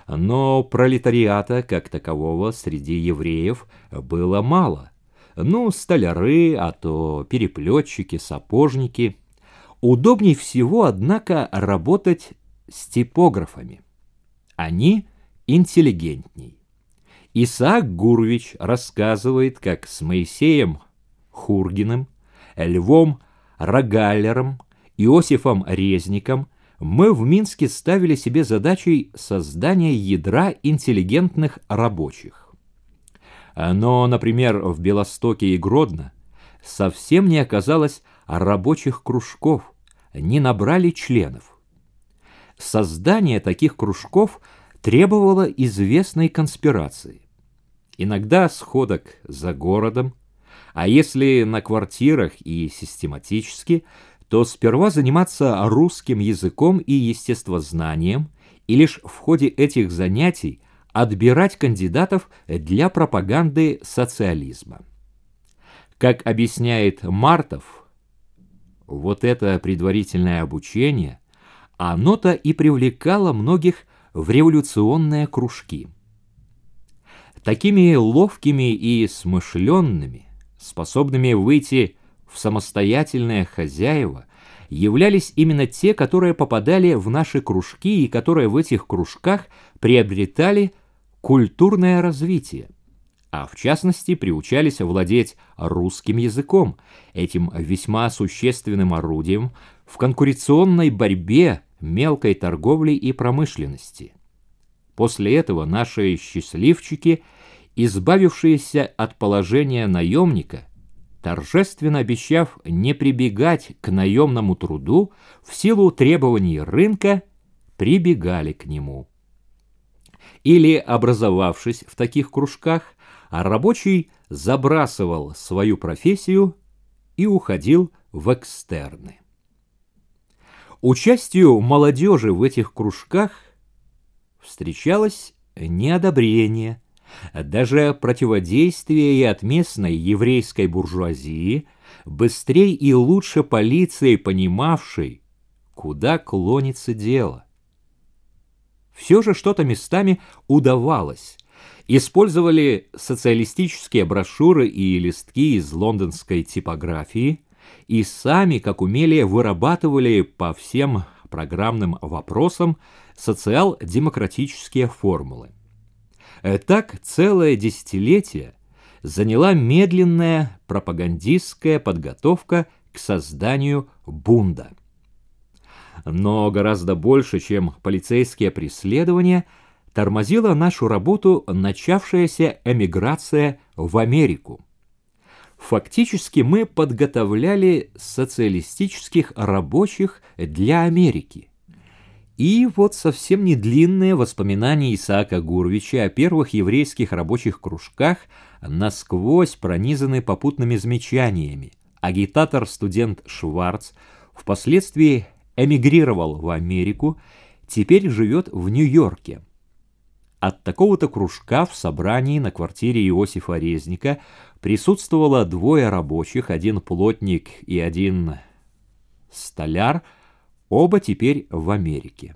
Но пролетариата как такового среди евреев было мало. Ну, столяры, а то переплетчики, сапожники. Удобней всего, однако, работать с типографами. Они интеллигентней. Исаак Гурвич рассказывает, как с Моисеем Хургиным, Львом Рогаллером, Иосифом Резником мы в Минске ставили себе задачей создания ядра интеллигентных рабочих. Но, например, в Белостоке и Гродно совсем не оказалось рабочих кружков, не набрали членов. Создание таких кружков требовало известной конспирации. Иногда сходок за городом, а если на квартирах и систематически, то сперва заниматься русским языком и естествознанием, и лишь в ходе этих занятий отбирать кандидатов для пропаганды социализма. Как объясняет Мартов, вот это предварительное обучение, оно-то и привлекало многих в революционные кружки. Такими ловкими и смышленными, способными выйти в самостоятельные хозяева, являлись именно те, которые попадали в наши кружки и которые в этих кружках приобретали культурное развитие, а в частности приучались владеть русским языком, этим весьма существенным орудием в конкуренционной борьбе мелкой торговли и промышленности. После этого наши счастливчики, избавившиеся от положения наемника, торжественно обещав не прибегать к наемному труду, в силу требований рынка прибегали к нему. Или, образовавшись в таких кружках, рабочий забрасывал свою профессию и уходил в экстерны. Участию молодежи в этих кружках встречалось неодобрение, даже противодействие и от местной еврейской буржуазии, быстрей и лучше полиции, понимавшей, куда клонится дело. Все же что-то местами удавалось. Использовали социалистические брошюры и листки из лондонской типографии и сами, как умели, вырабатывали по всем программным вопросам социал-демократические формулы. Так целое десятилетие заняла медленная пропагандистская подготовка к созданию бунда. Но гораздо больше, чем полицейские преследования, тормозила нашу работу начавшаяся эмиграция в Америку. Фактически мы подготовляли социалистических рабочих для Америки. И вот совсем не длинные воспоминания Исаака Гурвича о первых еврейских рабочих кружках насквозь пронизаны попутными замечаниями. Агитатор-студент Шварц впоследствии эмигрировал в Америку, теперь живет в Нью-Йорке. От такого-то кружка в собрании на квартире Иосифа Резника присутствовало двое рабочих, один плотник и один столяр, оба теперь в Америке.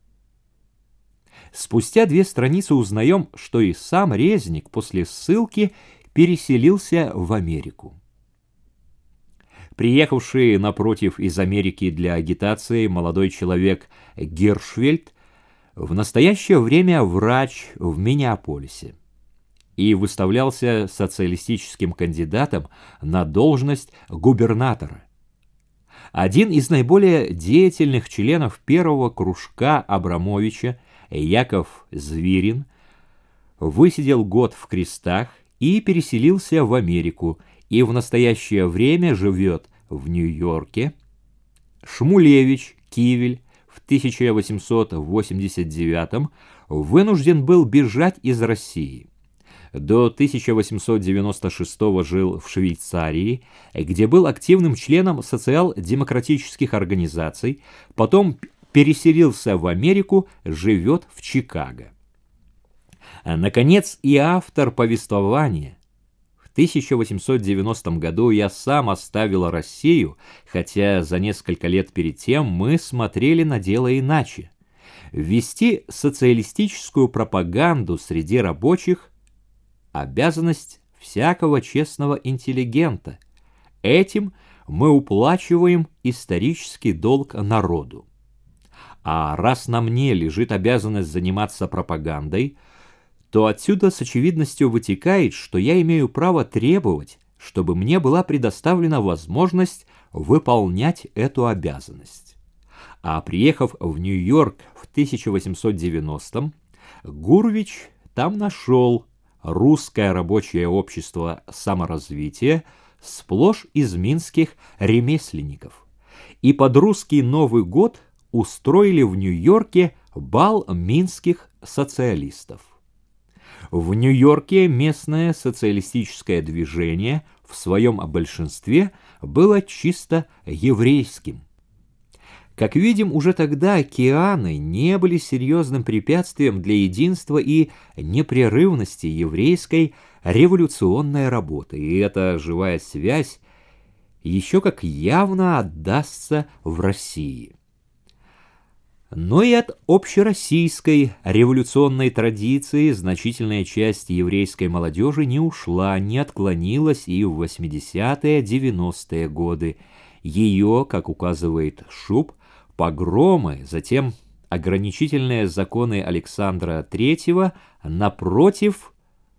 Спустя 2 страницы узнаем, что и сам Резник после ссылки переселился в Америку. Приехавший напротив из Америки для агитации молодой человек Гершвельд в настоящее время врач в Миннеаполисе и выставлялся социалистическим кандидатом на должность губернатора. Один из наиболее деятельных членов первого кружка Абрамовича, Яков Звирин, высидел год в крестах и переселился в Америку, и в настоящее время живет в Нью-Йорке. Шмулевич Кивель в 1889 вынужден был бежать из России. До 1896 жил в Швейцарии, где был активным членом социал-демократических организаций, потом переселился в Америку, живет в Чикаго. Наконец, и автор повествования. В 1890 году я сам оставил Россию, хотя за несколько лет перед тем мы смотрели на дело иначе. Вести социалистическую пропаганду среди рабочих – обязанность всякого честного интеллигента. Этим мы уплачиваем исторический долг народу. А раз на мне лежит обязанность заниматься пропагандой, то отсюда с очевидностью вытекает, что я имею право требовать, чтобы мне была предоставлена возможность выполнять эту обязанность. А приехав в Нью-Йорк в 1890-м, Гурвич там нашел русское рабочее общество саморазвития сплошь из минских ремесленников. И под русский Новый год устроили в Нью-Йорке бал минских социалистов. В Нью-Йорке местное социалистическое движение в своем большинстве было чисто еврейским. Как видим, уже тогда океаны не были серьезным препятствием для единства и непрерывности еврейской революционной работы, и эта живая связь еще как явно отдастся в России. Но и от общероссийской революционной традиции значительная часть еврейской молодежи не ушла, не отклонилась и в 80-е, 90-е годы. Ее, как указывает Шуб, погромы, затем ограничительные законы Александра III, напротив,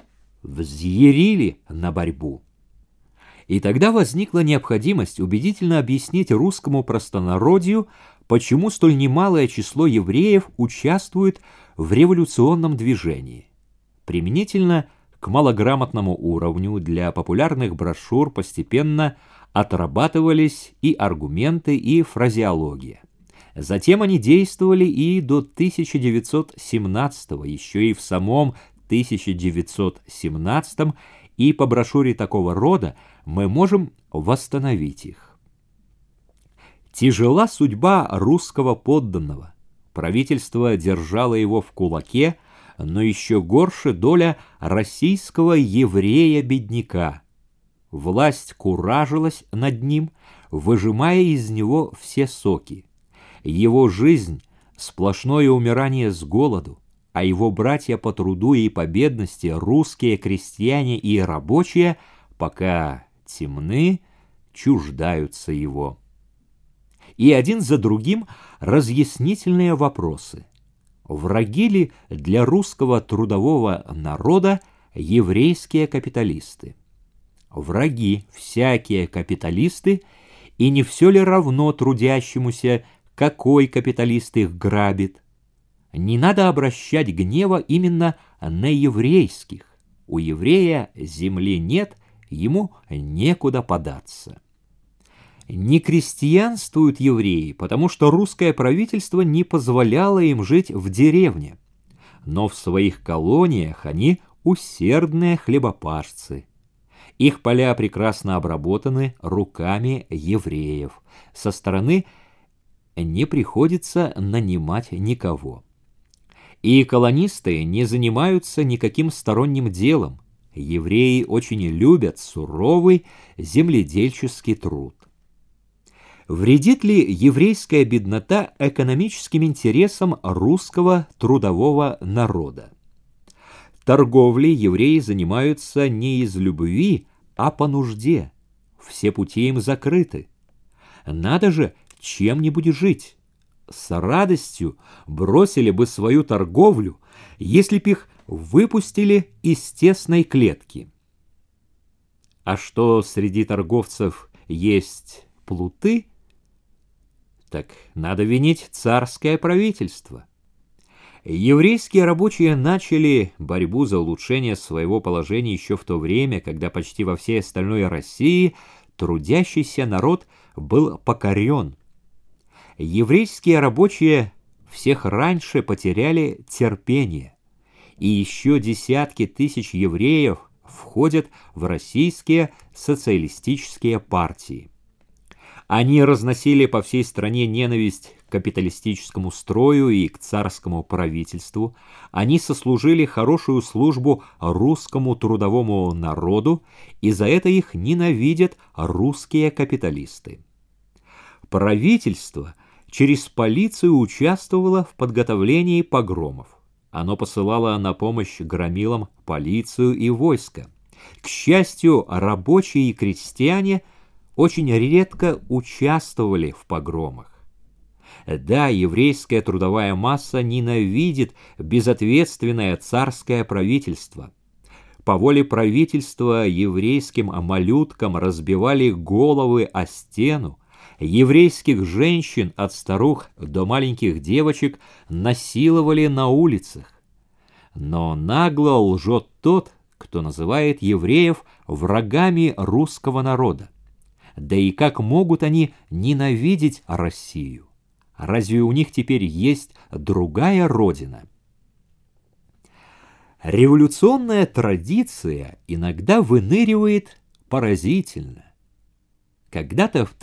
взъярили на борьбу. И тогда возникла необходимость убедительно объяснить русскому простонародью, почему столь немалое число евреев участвует в революционном движении. Применительно к малограмотному уровню для популярных брошюр постепенно отрабатывались и аргументы, и фразеология. Затем они действовали и до 1917-го, еще и в самом 1917-м, и по брошюре такого рода мы можем восстановить их. Тяжела судьба русского подданного. Правительство держало его в кулаке, но еще горше доля российского еврея-бедняка. Власть куражилась над ним, выжимая из него все соки. Его жизнь — сплошное умирание с голоду, а его братья по труду и по бедности, русские крестьяне и рабочие, пока темны, чуждаются его. И один за другим разъяснительные вопросы. Враги ли для русского трудового народа еврейские капиталисты? Враги всякие капиталисты, и не все ли равно трудящемуся, какой капиталист их грабит? Не надо обращать гнева именно на еврейских. У еврея земли нет, ему некуда податься. Не крестьянствуют евреи, потому что русское правительство не позволяло им жить в деревне. Но в своих колониях они усердные хлебопашцы. Их поля прекрасно обработаны руками евреев. Со стороны не приходится нанимать никого. И колонисты не занимаются никаким сторонним делом. Евреи очень любят суровый земледельческий труд. Вредит ли еврейская беднота экономическим интересам русского трудового народа? Торговлей евреи занимаются не из любви, а по нужде. Все пути им закрыты. Надо же чем-нибудь жить. С радостью бросили бы свою торговлю, если б их выпустили из тесной клетки. А что среди торговцев есть плуты, так надо винить царское правительство. Еврейские рабочие начали борьбу за улучшение своего положения еще в то время, когда почти во всей остальной России трудящийся народ был покорен. Еврейские рабочие всех раньше потеряли терпение, и еще десятки тысяч евреев входят в российские социалистические партии. Они разносили по всей стране ненависть к капиталистическому строю и к царскому правительству. Они сослужили хорошую службу русскому трудовому народу, и за это их ненавидят русские капиталисты. Правительство через полицию участвовало в подготовлении погромов. Оно посылало на помощь громилам полицию и войско. К счастью, рабочие и крестьяне очень редко участвовали в погромах. Да, еврейская трудовая масса ненавидит безответственное царское правительство. По воле правительства еврейским малюткам разбивали головы о стену, еврейских женщин от старух до маленьких девочек насиловали на улицах. Но нагло лжет тот, кто называет евреев врагами русского народа. Да и как могут они ненавидеть Россию? Разве у них теперь есть другая родина? Революционная традиция иногда выныривает поразительно. Когда-то в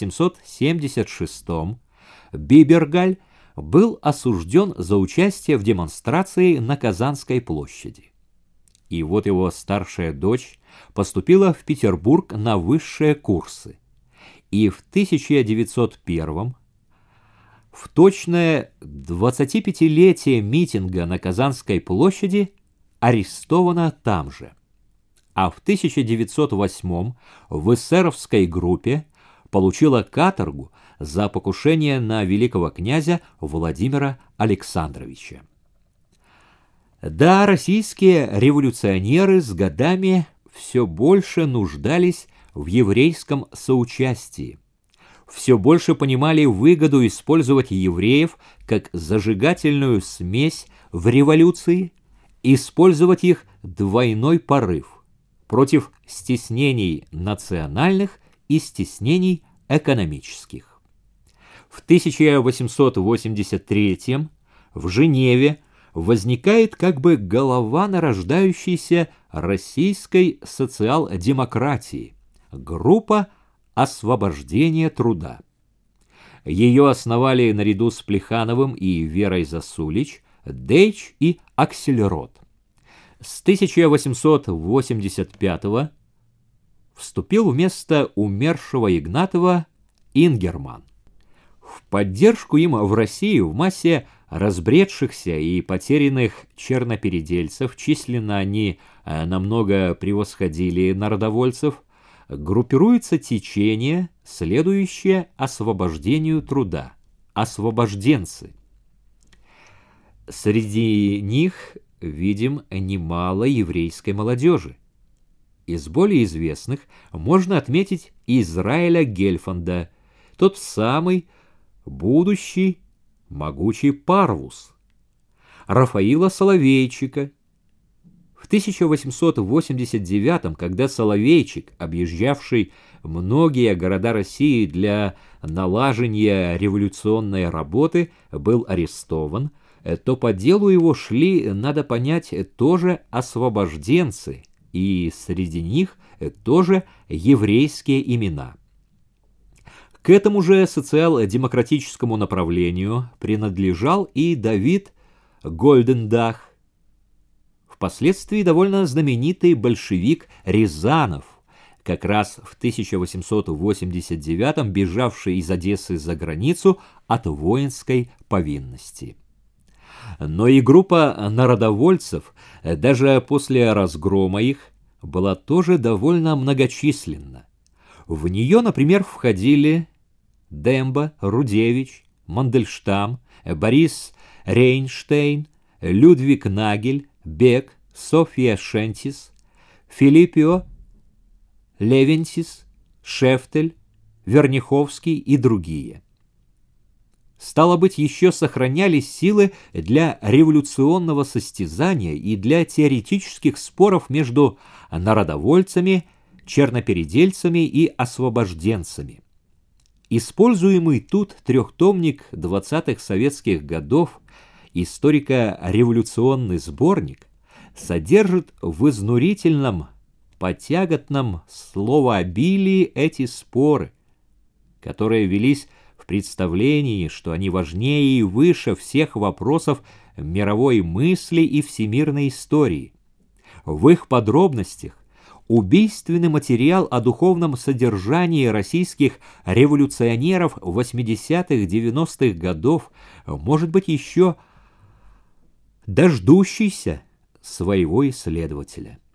1876-м Бибергаль был осужден за участие в демонстрации на Казанской площади. И вот его старшая дочь поступила в Петербург на высшие курсы. И в 1901-м, в точное 25-летие митинга на Казанской площади, арестована там же. А в 1908-м в эсеровской группе получила каторгу за покушение на великого князя Владимира Александровича. Да, российские революционеры с годами все больше нуждались в еврейском соучастии, все больше понимали выгоду использовать евреев как зажигательную смесь в революции, использовать их двойной порыв против стеснений национальных и стеснений экономических. В 1883 в Женеве возникает как бы голова нарождающейся российской социал-демократии, группа освобождения труда. Ее основали наряду с Плехановым и Верой Засулич Дейч и Аксельрод. С 1885 вступил вместо умершего Игнатова Ингерман. В поддержку им в России в массе разбредшихся и потерянных чернопередельцев, численно они намного превосходили народовольцев, группируется течение, следующее освобождению труда – освобожденцы. Среди них видим немало еврейской молодежи. Из более известных можно отметить Израиля Гельфанда, тот самый будущий могучий Парвус, Рафаила Соловейчика. В 1889, когда Соловейчик, объезжавший многие города России для налаживания революционной работы, был арестован, то по делу его шли, надо понять, тоже освобожденцы, и среди них тоже еврейские имена. К этому же социал-демократическому направлению принадлежал и Давид Гольдендах, впоследствии довольно знаменитый большевик Рязанов, как раз в 1889 бежавший из Одессы за границу от воинской повинности. Но и группа народовольцев, даже после разгрома их, была тоже довольно многочисленна. В нее, например, входили Демба, Рудевич, Мандельштам, Борис Рейнштейн, Людвиг Нагель, Бек, Софья Шентис, Филиппио Левентис, Шефтель, Верниховский и другие. Стало быть, еще сохранялись силы для революционного состязания и для теоретических споров между народовольцами, чернопередельцами и освобожденцами. Используемый тут трехтомник 20-х советских годов, историко-революционный сборник, содержит в изнурительном, потяготном словообилии эти споры, которые велись в представлении, что они важнее и выше всех вопросов мировой мысли и всемирной истории. В их подробностях убийственный материал о духовном содержании российских революционеров 80-х-90-х годов, может быть, еще дождущийся своего исследователя.